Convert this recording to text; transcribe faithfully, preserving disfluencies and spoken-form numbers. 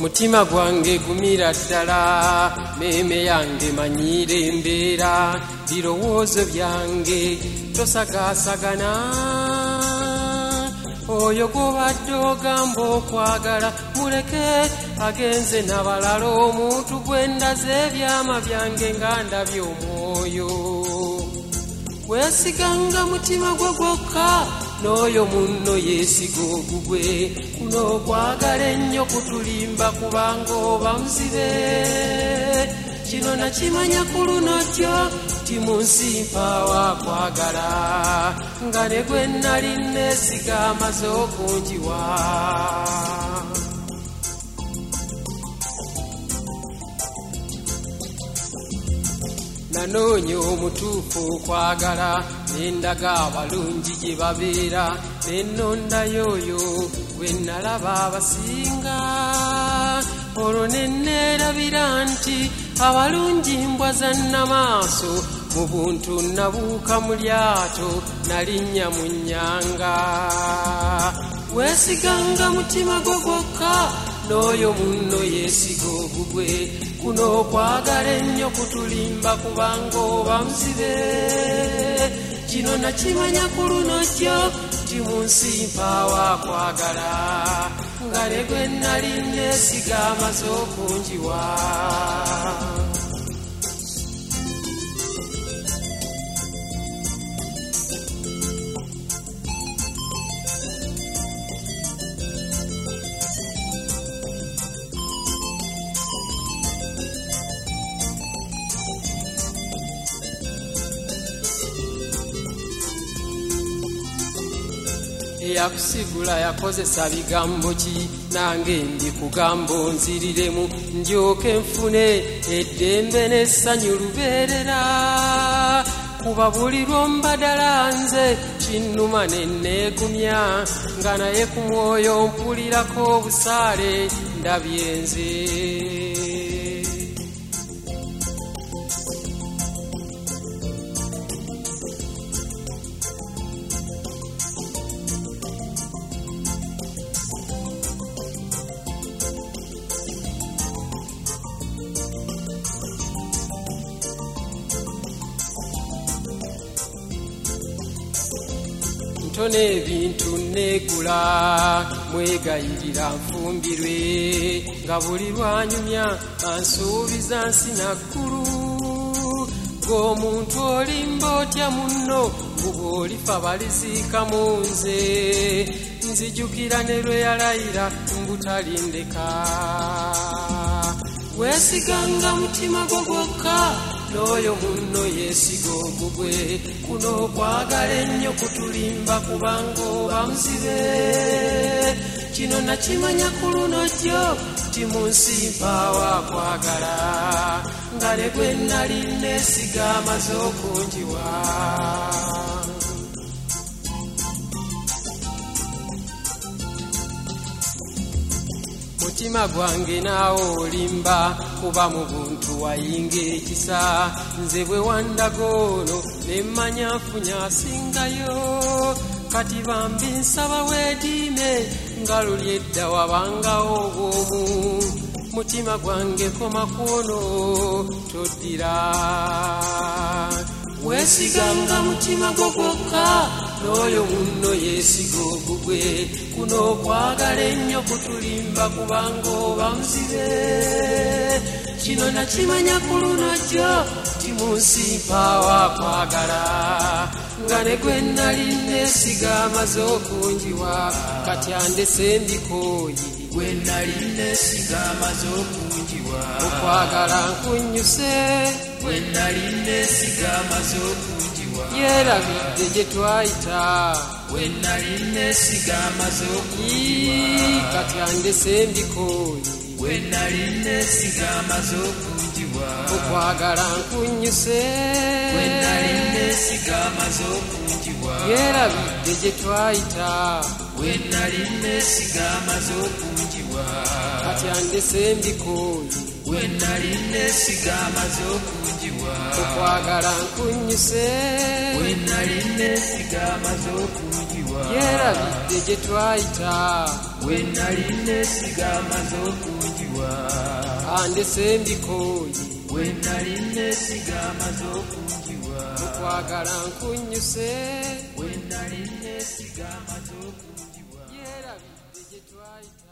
mutima gwange gumira ddala meme yange manyire embeera birowoozo byange tosagaasagana oyo gw'obadde ogamba okwagala muleke agenze n'abalala omuntu gwe ndaze ebyama byange nga ndabye omwoyo weesiganga mutima gwe gwokka n'oyo munno yeesiga ogugwe kuno okwagala ennyo kutulimba kubanga oba muzibe kino nakimanya ku lunojjo ti mu nsi mpaawo akwagala nga ne gwe nnali neesiga amaze okunjiwa nanoonya omutuufu okwagala nendaga abalungi gye babeera nennondayo oyo gwe nalaba abasinga olwo nenneerabira nti abalungi mbwa zannamaaso mu buntu nabuuka mu lyato nalinnya mu nnyanga weesiganga mutima gwo gwokka n'oyo munno yeesiga ogugwe kuno okwagala ennyo kutulimba kubanga oba muzibe kino nakimanya ku lunojjo ti mu nsi mpaawo akwagala nga ne gwe nnali neesiga amaze okunjiwa eyakusigula yakozesa bigambo ki nange ndi kugamba onziriremu ndyoke nfune eddembe n'essanyu lubeerera kuba buli lwombadala nze kinnuma nenneegumya nga naye ku mwoyo mpulirako obusaale ndabye nze ntone ebintu negula mwegayirira nfumbirwe nga buli lwanyumya ansuubiza nsi naggulu ng'omuntu olimba otya munno nguba olifa baliziika mu nze nzijukira ne lwe yalayira mbutalindeka weesiganga mutima gwo gwokka n'oyo munno yeesiga ogugwe kuno okwagala ennyo kutulimba kubanga oba muzibe kino nakimanya ku lunojjo ti mu nsi mpaawo akwagala nga ne gwe nnali neesiga amaze okunjiwa mutima gwange naawe olimba kuba mu buntu wayinga ekisa nze bwe wandaga ono nemmanya nfunye asingayo kati bambi nsaba weediime nga luli edda wabangawo obwomu mutima gwange koma kwono toddira weesiganga mutima gwo gwokka n'oyo munno yeesiga ogugwe kuno okwagala ennyo kutulimba kubanga oba muzibe kino nakimanya ku lunojjo ti mu nsi mpaawo akwagala nga ne gwe nnali neesiga amaze okunjiwa kati andese mbikooyi gwe nnali neesiga amaze okunjiwa okwagala nkunnyuse gwe nnali neesiga amaze okunjiwa yeerabidde gye twayita gwe nnali neesiga amaze okunjiwa kati andese mbikooyi gwe nnali neesiga amaze okunjiwa okwagala nkunnyuse gwe nnali neesiga amaze okunjiwa yeerabidde gye twayita gwe nnali neesiga amaze okunjiwa kati andese mbikoyi bwe nali neesiga amaze okunjiwa okwagala nkunyuse bwe nali neesiga amaze okunjiwa yeerabidde gye twayita bwe nali neesiga amaze okunjiwa andese mbikoyi bwe nali neesiga amaze okunjiwa okwagala nkunyuse bwe nali neesiga amaze okunjiwa yeerabidde gye twayita